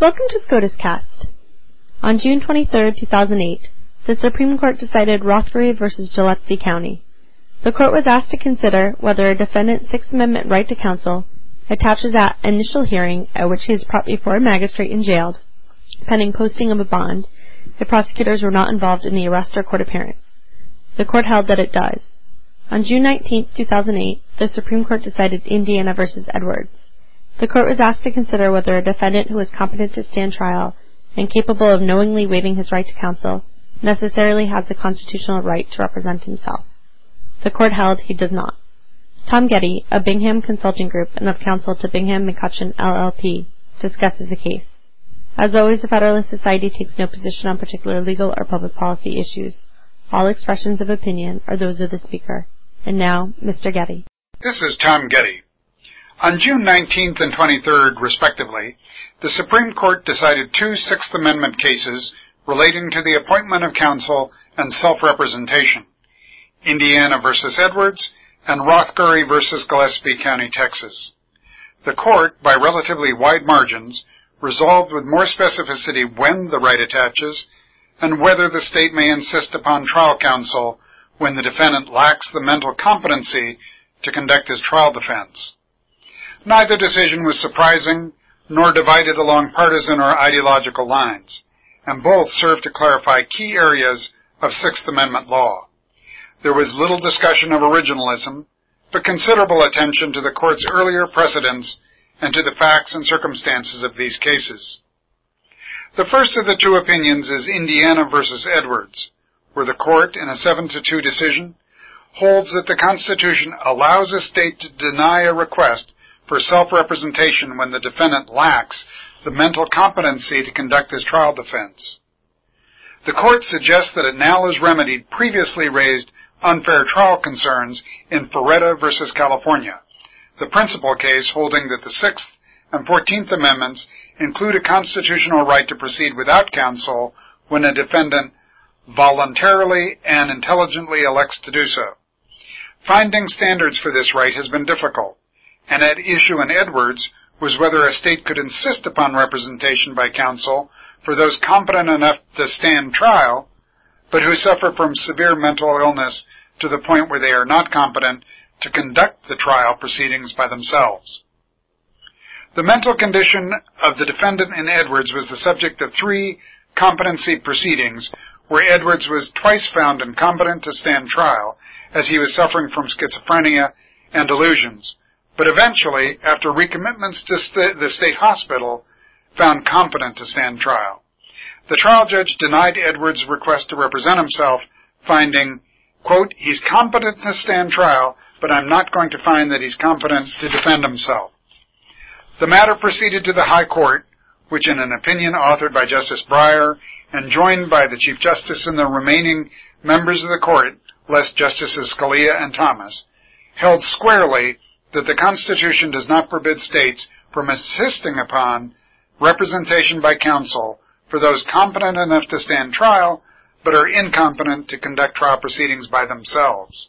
Welcome to SCOTUS Cast. On June 23, 2008, the Supreme Court decided Rothbury v. Gillespie County. The court was asked to consider whether a defendant's Sixth Amendment right to counsel attaches at initial hearing at which he is brought before a magistrate and jailed, pending posting of a bond, if prosecutors were not involved in the arrest or court appearance. The court held that it does. On June 19, 2008, the Supreme Court decided Indiana v. Edwards. The court was asked to consider whether a defendant who is competent to stand trial and capable of knowingly waiving his right to counsel necessarily has the constitutional right to represent himself. The court held he does not. Tom Getty, of Bingham Consulting Group and of counsel to Bingham McCutcheon LLP, discusses the case. As always, the Federalist Society takes no position on particular legal or public policy issues. All expressions of opinion are those of the speaker. And now, Mr. Getty. This is Tom Getty. On June 19th and 23rd, respectively, the Supreme Court decided two Sixth Amendment cases relating to the appointment of counsel and self-representation, Indiana v. Edwards and Rothbury v. Gillespie County, Texas. The court, by relatively wide margins, resolved with more specificity when the right attaches and whether the state may insist upon trial counsel when the defendant lacks the mental competency to conduct his trial defense. Neither decision was surprising nor divided along partisan or ideological lines, and both served to clarify key areas of Sixth Amendment law. There was little discussion of originalism, but considerable attention to the court's earlier precedents and to the facts and circumstances of these cases. The first of the two opinions is Indiana v. Edwards, where the court, in a 7-2 decision, holds that the Constitution allows a state to deny a request for self-representation when the defendant lacks the mental competency to conduct his trial defense. The court suggests that it now has remedied previously raised unfair trial concerns in Ferretta v. California, the principal case holding that the Sixth and 14th Amendments include a constitutional right to proceed without counsel when a defendant voluntarily and intelligently elects to do so. Finding standards for this right has been difficult, and at issue in Edwards was whether a state could insist upon representation by counsel for those competent enough to stand trial, but who suffer from severe mental illness to the point where they are not competent to conduct the trial proceedings by themselves. The mental condition of the defendant in Edwards was the subject of 3 competency proceedings where Edwards was twice found incompetent to stand trial as he was suffering from schizophrenia and delusions, but eventually, after recommitments to the state hospital, found competent to stand trial. The trial judge denied Edwards' request to represent himself, finding, quote, "He's competent to stand trial, but I'm not going to find that he's competent to defend himself." The matter proceeded to the High Court, which in an opinion authored by Justice Breyer and joined by the Chief Justice and the remaining members of the court, less Justices Scalia and Thomas, held squarely that the Constitution does not forbid states from insisting upon representation by counsel for those competent enough to stand trial, but are incompetent to conduct trial proceedings by themselves.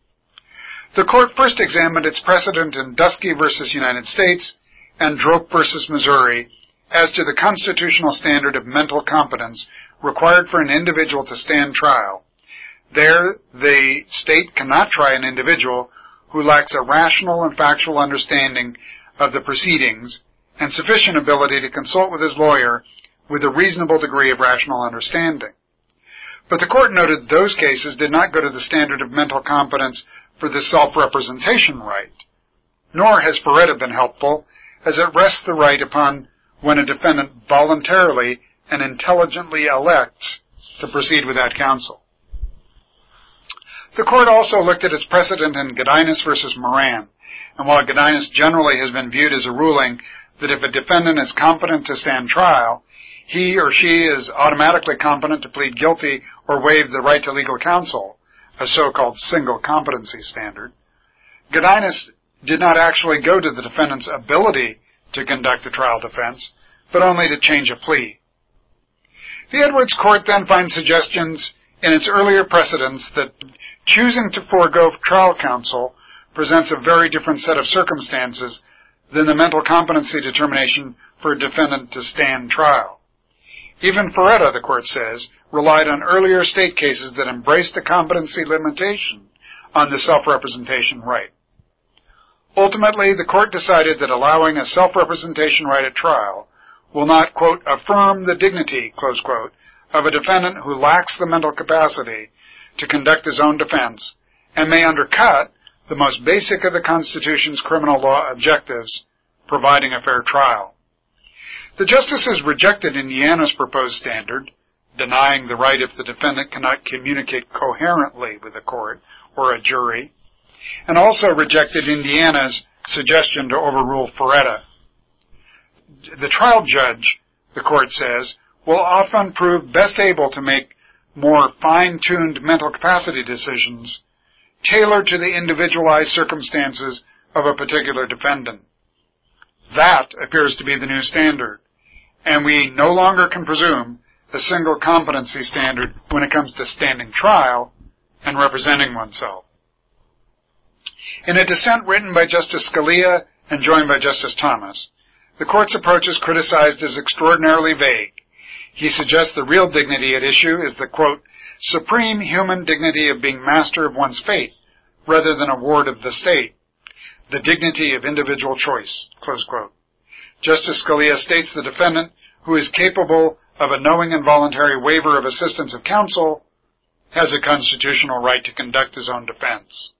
The court first examined its precedent in Dusky v. United States and Drope v. Missouri as to the constitutional standard of mental competence required for an individual to stand trial. There, the state cannot try an individual who lacks a rational and factual understanding of the proceedings and sufficient ability to consult with his lawyer with a reasonable degree of rational understanding. But the court noted those cases did not go to the standard of mental competence for the self-representation right. Nor has Ferretta been helpful, as it rests the right upon when a defendant voluntarily and intelligently elects to proceed without counsel. The court also looked at its precedent in Godinez v. Moran, and while Godinez generally has been viewed as a ruling that if a defendant is competent to stand trial, he or she is automatically competent to plead guilty or waive the right to legal counsel, a so-called single competency standard, Godinez did not actually go to the defendant's ability to conduct a trial defense, but only to change a plea. The Edwards court then finds suggestions in its earlier precedents that choosing to forego trial counsel presents a very different set of circumstances than the mental competency determination for a defendant to stand trial. Even Ferretta, the court says, relied on earlier state cases that embraced a competency limitation on the self-representation right. Ultimately, the court decided that allowing a self-representation right at trial will not, quote, affirm the dignity, close quote, of a defendant who lacks the mental capacity to conduct his own defense and may undercut the most basic of the Constitution's criminal law objectives, providing a fair trial. The justices rejected Indiana's proposed standard, denying the right if the defendant cannot communicate coherently with the court or a jury, and also rejected Indiana's suggestion to overrule Ferretta. The trial judge, the court says, will often prove best able to make more fine-tuned mental capacity decisions tailored to the individualized circumstances of a particular defendant. That appears to be the new standard, and we no longer can presume a single competency standard when it comes to standing trial and representing oneself. In a dissent written by Justice Scalia and joined by Justice Thomas, the court's approach is criticized as extraordinarily vague. He suggests the real dignity at issue is the, quote, supreme human dignity of being master of one's fate rather than a ward of the state, the dignity of individual choice, close quote. Justice Scalia states the defendant who is capable of a knowing and voluntary waiver of assistance of counsel has a constitutional right to conduct his own defense.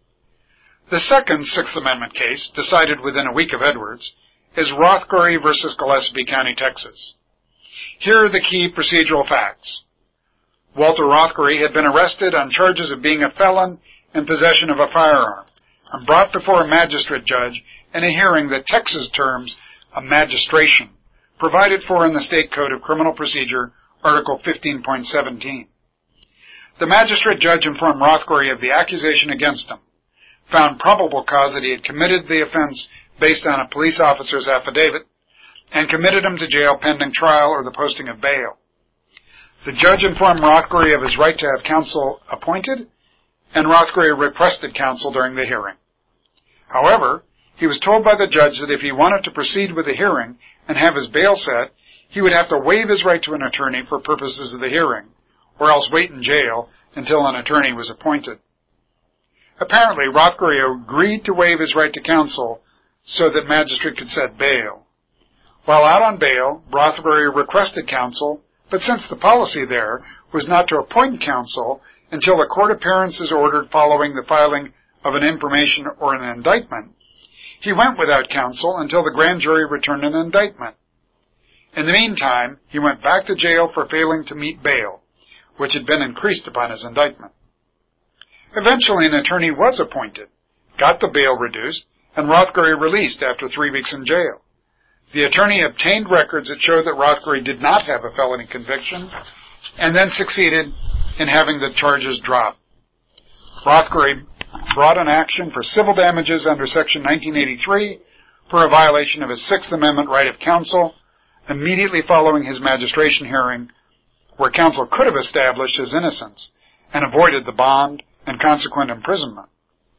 The second Sixth Amendment case, decided within a week of Edwards, is Rothbury v. Gillespie County, Texas. Here are the key procedural facts. Walter Rothbury had been arrested on charges of being a felon in possession of a firearm and brought before a magistrate judge in a hearing that Texas terms a magistration, provided for in the State Code of Criminal Procedure, Article 15.17. The magistrate judge informed Rothbury of the accusation against him, found probable cause that he had committed the offense based on a police officer's affidavit, and committed him to jail pending trial or the posting of bail. The judge informed Rothbury of his right to have counsel appointed, and Rothbury requested counsel during the hearing. However, he was told by the judge that if he wanted to proceed with the hearing and have his bail set, he would have to waive his right to an attorney for purposes of the hearing, or else wait in jail until an attorney was appointed. Apparently, Rothbury agreed to waive his right to counsel so that magistrate could set bail. While out on bail, Rothbury requested counsel, but since the policy there was not to appoint counsel until a court appearance is ordered following the filing of an information or an indictment, he went without counsel until the grand jury returned an indictment. In the meantime, he went back to jail for failing to meet bail, which had been increased upon his indictment. Eventually, an attorney was appointed, got the bail reduced, and Rothbury released after 3 weeks in jail. The attorney obtained records that showed that Rothbury did not have a felony conviction, and then succeeded in having the charges dropped. Rothbury brought an action for civil damages under Section 1983 for a violation of his Sixth Amendment right of counsel immediately following his magistration hearing, where counsel could have established his innocence and avoided the bond and consequent imprisonment.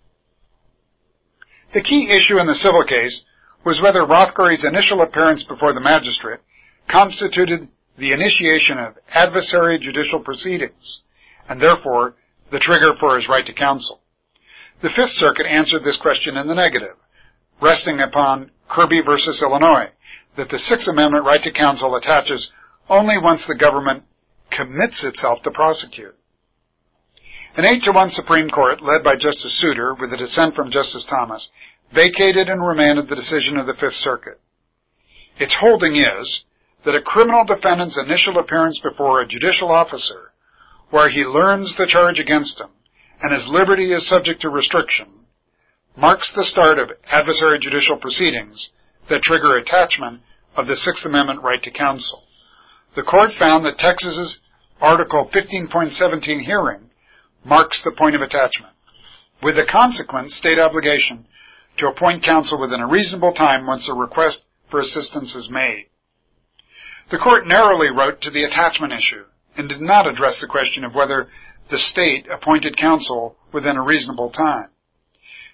The key issue in the civil case was whether Rothbury's initial appearance before the magistrate constituted the initiation of adversary judicial proceedings, and therefore the trigger for his right to counsel. The Fifth Circuit answered this question in the negative, resting upon Kirby v. Illinois, that the Sixth Amendment right to counsel attaches only once the government commits itself to prosecute. An 8-1 Supreme Court, led by Justice Souter, with a dissent from Justice Thomas, vacated and remanded the decision of the Fifth Circuit. Its holding is that a criminal defendant's initial appearance before a judicial officer, where he learns the charge against him and his liberty is subject to restriction, marks the start of adversary judicial proceedings that trigger attachment of the Sixth Amendment right to counsel. The court found that Texas's Article 15.17 hearing marks the point of attachment, with the consequent state obligation to appoint counsel within a reasonable time once a request for assistance is made. The court narrowly wrote to the attachment issue and did not address the question of whether the state appointed counsel within a reasonable time.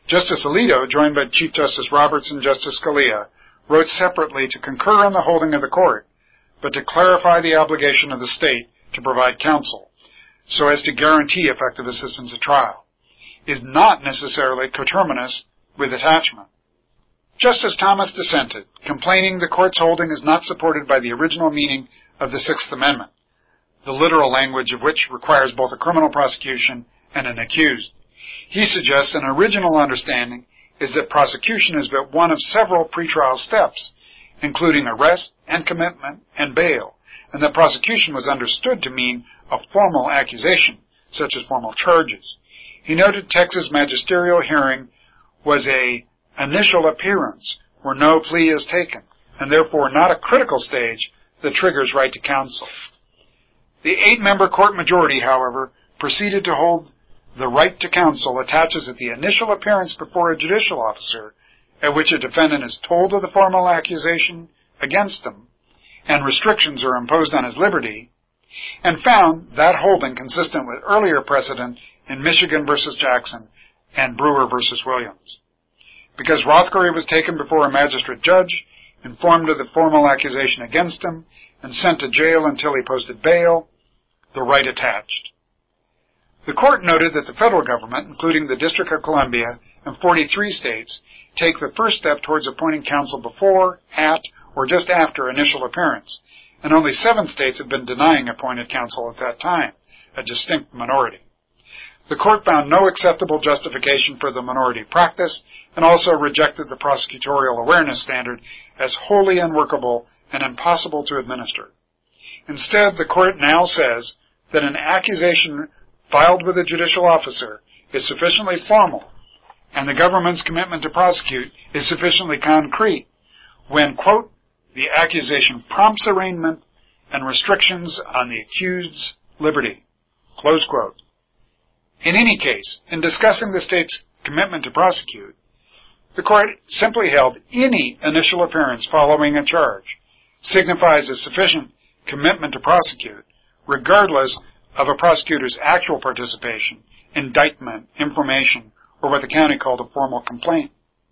Justice Alito, joined by Chief Justice Roberts and Justice Scalia, wrote separately to concur on the holding of the court, but to clarify the obligation of the state to provide counsel, so as to guarantee effective assistance at trial, is not necessarily coterminous with attachment. Justice Thomas dissented, complaining the court's holding is not supported by the original meaning of the Sixth Amendment, the literal language of which requires both a criminal prosecution and an accused. He suggests an original understanding is that prosecution is but one of several pretrial steps, including arrest and commitment and bail, and that prosecution was understood to mean a formal accusation, such as formal charges. He noted Texas magisterial hearing was a initial appearance where no plea is taken, and therefore not a critical stage that triggers right to counsel. The 8-member court majority, however, proceeded to hold the right to counsel attaches at the initial appearance before a judicial officer, at which a defendant is told of the formal accusation against him, and restrictions are imposed on his liberty, and found that holding consistent with earlier precedent in Michigan v. Jackson and Brewer v. Williams. Because Rothbury was taken before a magistrate judge, informed of the formal accusation against him, and sent to jail until he posted bail, the right attached. The court noted that the federal government, including the District of Columbia and 43 states, take the first step towards appointing counsel before, at, or just after initial appearance, and only 7 states have been denying appointed counsel at that time, a distinct minority. The court found no acceptable justification for the minority practice and also rejected the prosecutorial awareness standard as wholly unworkable and impossible to administer. Instead, the court now says that an accusation filed with a judicial officer is sufficiently formal and the government's commitment to prosecute is sufficiently concrete when, quote, the accusation prompts arraignment and restrictions on the accused's liberty, close quote. In any case, in discussing the state's commitment to prosecute, the court simply held any initial appearance following a charge signifies a sufficient commitment to prosecute, regardless of a prosecutor's actual participation, indictment, information, or what the county called a formal complaint.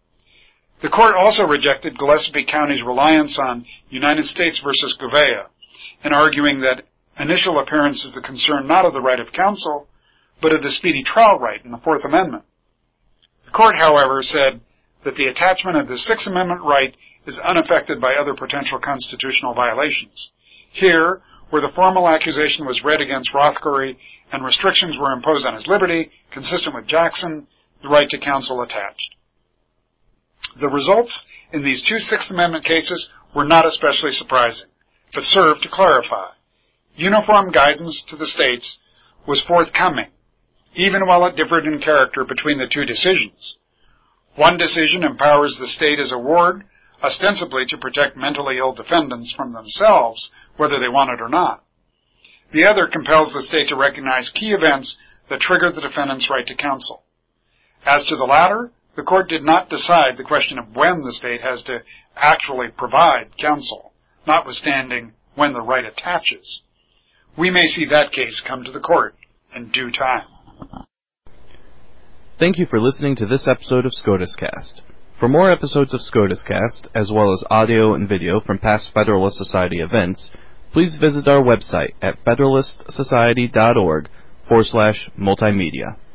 The court also rejected Gillespie County's reliance on United States v. Gouveia in arguing that initial appearance is the concern not of the right of counsel, but of the speedy trial right in the Fourth Amendment. The court, however, said that the attachment of the Sixth Amendment right is unaffected by other potential constitutional violations. Here, where the formal accusation was read against Rothbury and restrictions were imposed on his liberty, consistent with Jackson, the right to counsel attached. The results in these 2 Sixth Amendment cases were not especially surprising, but served to clarify. Uniform guidance to the states was forthcoming, even while it differed in character between the 2 decisions. One decision empowers the state as a ward, ostensibly to protect mentally ill defendants from themselves, whether they want it or not. The other compels the state to recognize key events that trigger the defendant's right to counsel. As to the latter, the court did not decide the question of when the state has to actually provide counsel, notwithstanding when the right attaches. We may see that case come to the court in due time. Thank you for listening to this episode of SCOTUS Cast. For more episodes of SCOTUS Cast, as well as audio and video from past Federalist Society events, please visit our website at federalistsociety.org/multimedia.